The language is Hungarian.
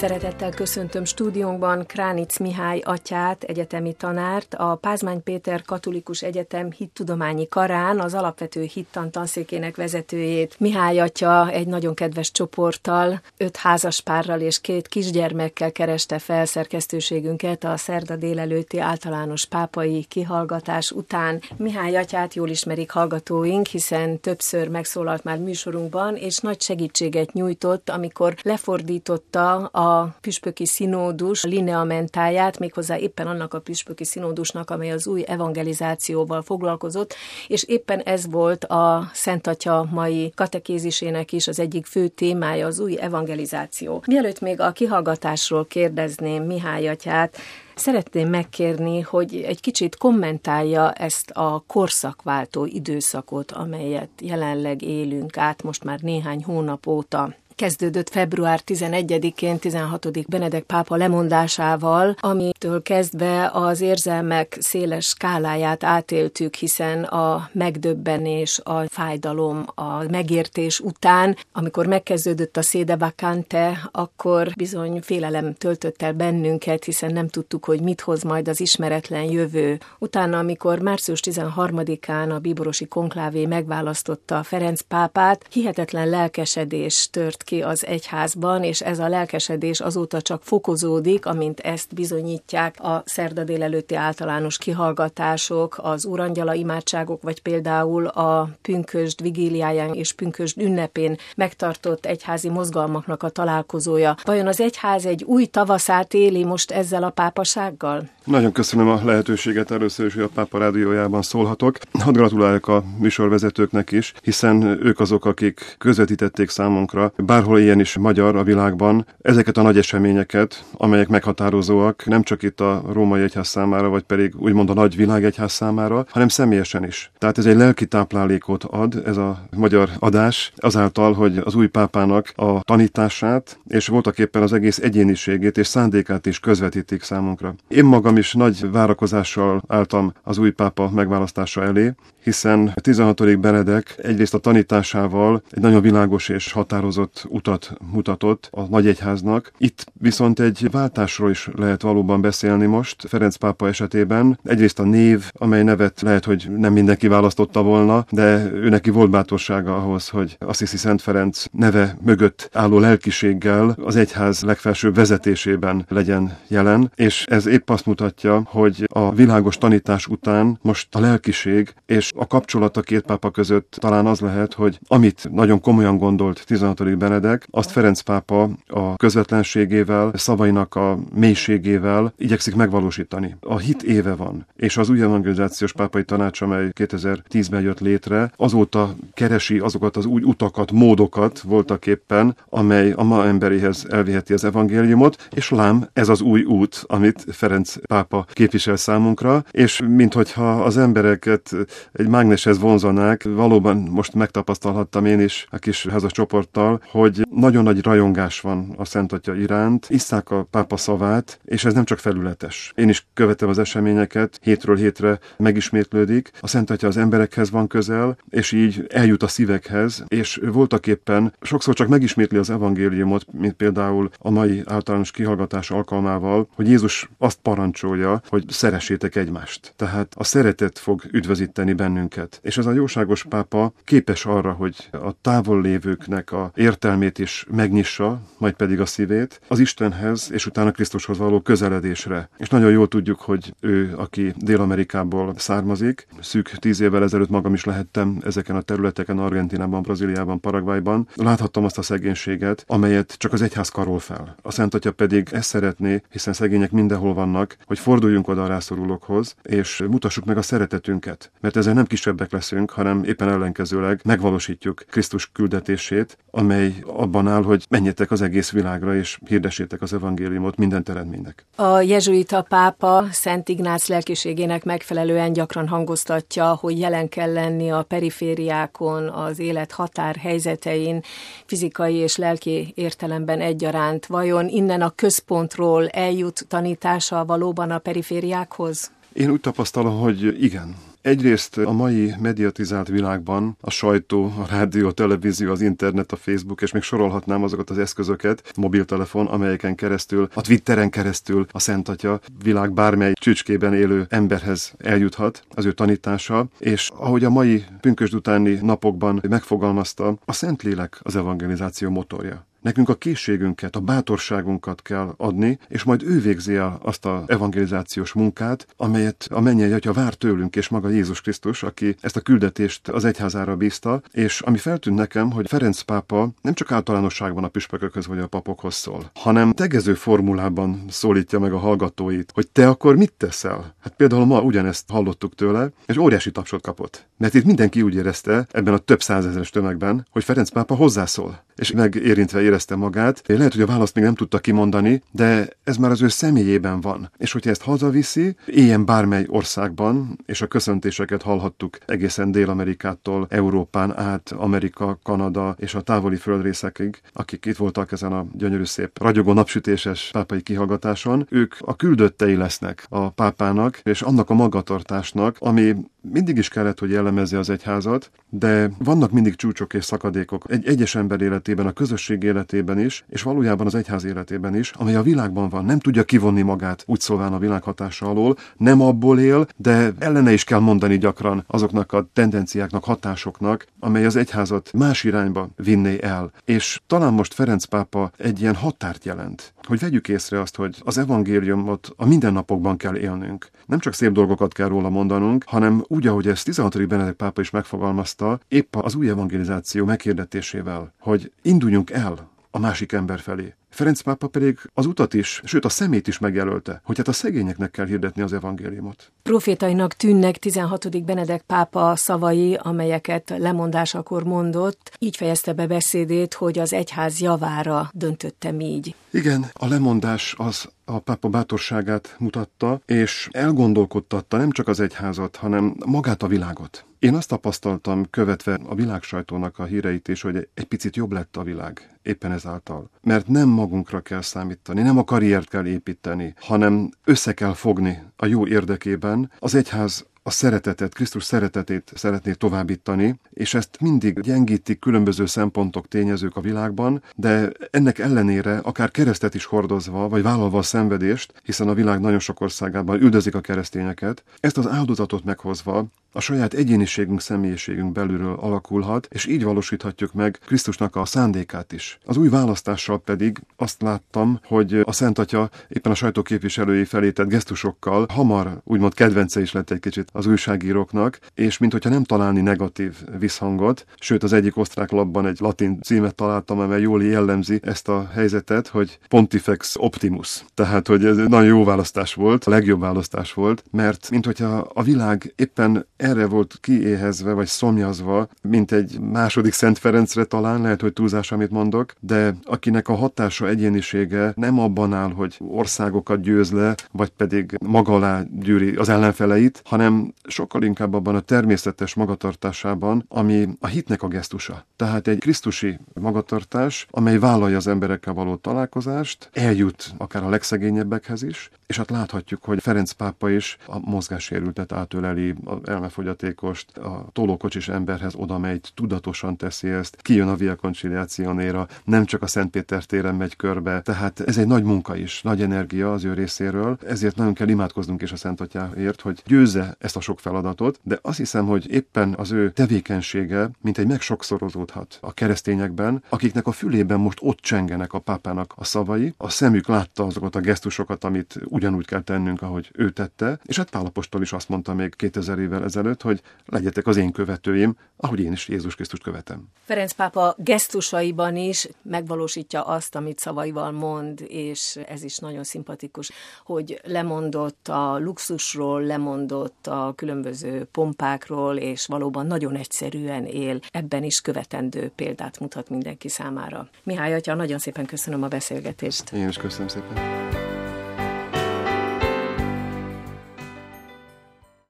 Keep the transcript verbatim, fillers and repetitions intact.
Szeretettel köszöntöm stúdiónkban Kránic Mihály atyát, egyetemi tanárt, a Pázmány Péter Katolikus Egyetem hittudományi karán az alapvető hittan tanszékének vezetőjét. Mihály atya egy nagyon kedves csoporttal, öt házaspárral és két kisgyermekkel kereste fel szerkesztőségünket a szerda délelőtti általános pápai kihallgatás után. Mihály atyát jól ismerik hallgatóink, hiszen többször megszólalt már műsorunkban, és nagy segítséget nyújtott, amikor lefordította a püspöki szinódus lineamentáját, méghozzá éppen annak a püspöki szinódusnak, amely az új evangelizációval foglalkozott, és éppen ez volt a Szent Atya mai katekézisének is az egyik fő témája, az új evangelizáció. Mielőtt még a kihallgatásról kérdezném Mihály atyát, szeretném megkérni, hogy egy kicsit kommentálja ezt a korszakváltó időszakot, amelyet jelenleg élünk át most már néhány hónap óta. Kezdődött február tizenegyedikén tizenhatodik Benedek pápa lemondásával, amitől kezdve az érzelmek széles skáláját átéltük, hiszen a megdöbbenés, a fájdalom, a megértés után, amikor megkezdődött a sede vacante, akkor bizony félelem töltött el bennünket, hiszen nem tudtuk, hogy mit hoz majd az ismeretlen jövő. Utána, amikor március tizenharmadikán a bíborosi konklávé megválasztotta Ferenc pápát, hihetetlen lelkesedés tört ki az egyházban, és ez a lelkesedés azóta csak fokozódik, amint ezt bizonyítják a szerda délelőtti általános kihallgatások, az úrangyala imádságok, vagy például a pünkösd vigíliáján és pünkösd ünnepén megtartott egyházi mozgalmaknak a találkozója. Vajon az egyház egy új tavaszát éli most ezzel a pápasággal? Nagyon köszönöm a lehetőséget először is, hogy a Pápa Rádiójában szólhatok. Hadd gratuláljak a műsorvezetőknek is, hiszen ők azok, akik közvetítették számunkra, bárhol ilyen is magyar a világban, ezeket a nagy eseményeket, amelyek meghatározóak nem csak itt a római egyház számára, vagy pedig úgymond a nagy világegyház számára, hanem személyesen is. Tehát ez egy lelki táplálékot ad, ez a magyar adás, azáltal, hogy az új pápának a tanítását, és voltaképpen az egész egyéniségét és szándékát is közvetítik számunkra. Én magam is nagy várakozással álltam az új pápa megválasztása elé, hiszen a tizenhatodik Benedek egyrészt a tanításával egy nagyon világos és határozott utat mutatott a nagyegyháznak. Itt viszont egy váltásról is lehet valóban beszélni most Ferenc pápa esetében. Egyrészt a név, amely nevet lehet, hogy nem mindenki választotta volna, de ő neki volt bátorsága ahhoz, hogy Assisi Szent Ferenc neve mögött álló lelkiséggel az egyház legfelsőbb vezetésében legyen jelen, és ez épp azt mutatja, hogy a világos tanítás után most a lelkiség és a kapcsolat a két pápa között talán az lehet, hogy amit nagyon komolyan gondolt tizenhatodik Benedek, azt Ferenc pápa a közvetlenségével, szavainak a mélységével igyekszik megvalósítani. A hit éve van, és az új evangelizációs pápai tanács, amely kétezer-tízben jött létre, azóta keresi azokat az új utakat, módokat voltaképpen, amely a ma emberihez elviheti az evangéliumot, és lám, ez az új út, amit Ferenc pápa képvisel számunkra, és minthogyha az embereket egy mágneshez vonzanák, valóban most megtapasztalhattam én is a kis házas csoporttal, hogy nagyon nagy rajongás van a Szent Atya iránt, isszák a pápa szavát, és ez nem csak felületes. Én is követem az eseményeket, hétről hétre megismétlődik, a Szent Atya az emberekhez van közel, és így eljut a szívekhez, és voltaképpen sokszor csak megismétli az evangéliumot, mint például a mai általános kihallgatás alkalmával, hogy Jézus azt parancsolja, hogy szeressétek egymást. Tehát a szeretet fog üdvözíteni bennünket. És ez a jóságos pápa képes arra, hogy a távol lévőknek a értelmét is megnyissa, majd pedig a szívét, az Istenhez és utána Krisztushoz való közeledésre. És nagyon jól tudjuk, hogy ő, aki Dél-Amerikából származik, szűk tíz évvel ezelőtt magam is lehettem ezeken a területeken, Argentinában, Brazíliában, Paraguayban. Láthattam azt a szegénységet, amelyet csak az egyház karol fel. A Szent Atya pedig ezt szeretné, hiszen szegények mindenhol vannak, hogy forduljunk oda a rászorulókhoz, és mutassuk meg a szeretetünket. Mert ezzel nem kisebbek leszünk, hanem éppen ellenkezőleg megvalósítjuk Krisztus küldetését, amely abban áll, hogy menjetek az egész világra, és hirdessétek az evangéliumot minden teremtménynek. A jezsuita pápa Szent Ignác lelkiségének megfelelően gyakran hangoztatja, hogy jelen kell lenni a perifériákon, az élet határhelyzetein, fizikai és lelki értelemben egyaránt. Vajon innen a központról eljut tanítása valóban a perifériákhoz? Én úgy tapasztalom, hogy igen. Egyrészt a mai mediatizált világban a sajtó, a rádió, a televízió, az internet, a Facebook, és még sorolhatnám azokat az eszközöket, mobiltelefon, amelyeken keresztül, a Twitteren keresztül a Szent Atya világ bármely csücskében élő emberhez eljuthat az ő tanítása, és ahogy a mai pünkösd utáni napokban megfogalmazta, a Szentlélek az evangelizáció motorja. Nekünk a készségünket, a bátorságunkat kell adni, és majd ő végzi el azt az evangelizációs munkát, amelyet a mennyei Atya vár tőlünk, és maga Jézus Krisztus, aki ezt a küldetést az egyházára bízta, és ami feltűnt nekem, hogy Ferenc pápa nem csak általánosságban a püspökökhöz vagy a papokhoz szól, hanem tegező formulában szólítja meg a hallgatóit, hogy te akkor mit teszel? Hát például ma ugyanezt hallottuk tőle, és óriási tapsot kapott. Mert itt mindenki úgy érezte ebben a több százezeres tömegben, hogy Ferenc pápa hozzászól, és megérintve érezte magát. Lehet, hogy a választ még nem tudta kimondani, de ez már az ő személyében van. És hogyha ezt hazaviszi, éljen bármely országban, és a köszöntéseket hallhattuk egészen Dél-Amerikától, Európán át, Amerika, Kanada és a távoli földrészekig, akik itt voltak ezen a gyönyörű szép, ragyogó napsütéses pápai kihallgatáson, ők a küldöttei lesznek a pápának, és annak a magatartásnak, ami mindig is kellett, hogy jellemezze az egyházat, de vannak mindig csúcsok és szakadékok egy egyes ember életében, a közösség életében is, és valójában az egyház életében is, amely a világban van, nem tudja kivonni magát úgy szóván a világ hatása alól, nem abból él, de ellene is kell mondani gyakran azoknak a tendenciáknak, hatásoknak, amely az egyházat más irányba vinné el. És talán most Ferenc pápa egy ilyen határt jelent, hogy vegyük észre azt, hogy az evangéliumot a mindennapokban kell élnünk. Nem csak szép dolgokat kell róla mondanunk, hanem úgy, ahogy ezt tizenhatodik Benedek pápa is megfogalmazta, épp az új evangelizáció meghirdetésével, hogy induljunk el a másik ember felé. Ferenc pápa pedig az utat is, sőt a szemét is megjelölte, hogy hát a szegényeknek kell hirdetni az evangéliumot. Profétainak tűnnek tizenhatodik Benedek pápa szavai, amelyeket lemondásakor mondott. Így fejezte be beszédét, hogy az egyház javára döntöttem így. Igen, a lemondás az a pápa bátorságát mutatta, és elgondolkodtatta nem csak az egyházat, hanem magát a világot. Én azt tapasztaltam, követve a világsajtónak a híreit is, hogy egy picit jobb lett a világ éppen ezáltal. Mert nem magunkra kell számítani, nem a karriert kell építeni, hanem össze kell fogni a jó érdekében. Az egyház a szeretetet, Krisztus szeretetét szeretné továbbítani, és ezt mindig gyengítik különböző szempontok, tényezők a világban, de ennek ellenére akár keresztet is hordozva, vagy vállalva a szenvedést, hiszen a világ nagyon sok országában üldözik a keresztényeket, ezt az áldozatot meghozva a saját egyéniségünk, személyiségünk belülről alakulhat, és így valósíthatjuk meg Krisztusnak a szándékát is. Az új választással pedig azt láttam, hogy a Szent Atya éppen a sajtóképviselői felé tett gesztusokkal hamar úgymond kedvence is lett egy kicsit az újságíróknak, és minthogyha nem találni negatív visszhangot, sőt az egyik osztrák lapban egy latin címet találtam, amely jól jellemzi ezt a helyzetet, hogy Pontifex Optimus. Tehát, hogy ez nagyon jó választás volt, a legjobb választás volt, mert minthogyha a világ éppen erre volt kiéhezve, vagy szomjazva, mint egy második Szent Ferencre talán, lehet, hogy túlzás, amit mondok, de akinek a hatása, egyénisége nem abban áll, hogy országokat győz le, vagy pedig maga alá gyűri az ellenfeleit, hanem sokkal inkább abban a természetes magatartásában, ami a hitnek a gesztusa. Tehát egy krisztusi magatartás, amely vállalja az emberekkel való találkozást, eljut akár a legszegényebbekhez is, és hát láthatjuk, hogy Ferenc pápa is a mozgássérültet átöleli, a elmefogyatékost, a tolókocsis emberhez oda megy, tudatosan teszi ezt, kijön a Via Conciliationéra, nem csak a Szent Péter téren megy körbe, tehát ez egy nagy munka is, nagy energia az ő részéről, ezért nagyon kell imádkoznunk is a Szent Atyáért, hogy győzze ezt a sok feladatot, de azt hiszem, hogy éppen az ő tevékenysége mint egy megsokszorozódhat a keresztényekben, akiknek a fülében most ott csengenek a pápának a szavai, a szemük látta azokat a gesztusokat, amit ugyanúgy kell tennünk, ahogy ő tette, és hát Pál apostol is azt mondta még kétezer évvel ezelőtt, hogy legyetek az én követőim, ahogy én is Jézus Krisztust követem. Ferenc pápa gesztusaiban is megvalósítja azt, amit szavaival mond, és ez is nagyon szimpatikus, hogy lemondott a luxusról, lemondott a különböző pompákról, és valóban nagyon egyszerűen él. Ebben is követendő példát mutat mindenki számára. Mihály atya, nagyon szépen köszönöm a beszélgetést. Én is köszönöm szépen.